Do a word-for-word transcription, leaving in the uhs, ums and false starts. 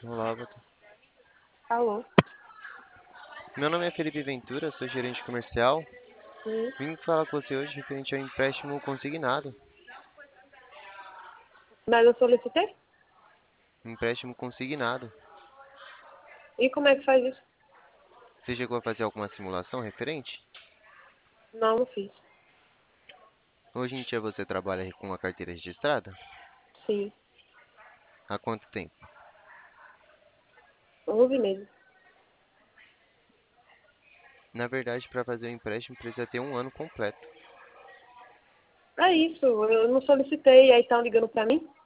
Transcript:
Olá, boa tarde. Alô? Meu nome é Felipe Ventura, sou gerente comercial. Hum, Vim falar com você hoje referente ao empréstimo consignado. mas eu solicitei? Empréstimo consignado. E como é que faz isso? Você chegou a fazer alguma simulação referente? Não, não fiz. Hoje em dia você trabalha com a carteira registrada? Sim, Há quanto tempo? onze meses. Na verdade, para fazer o empréstimo precisa ter um ano completo. É isso, eu não solicitei, aí estão ligando pra mim?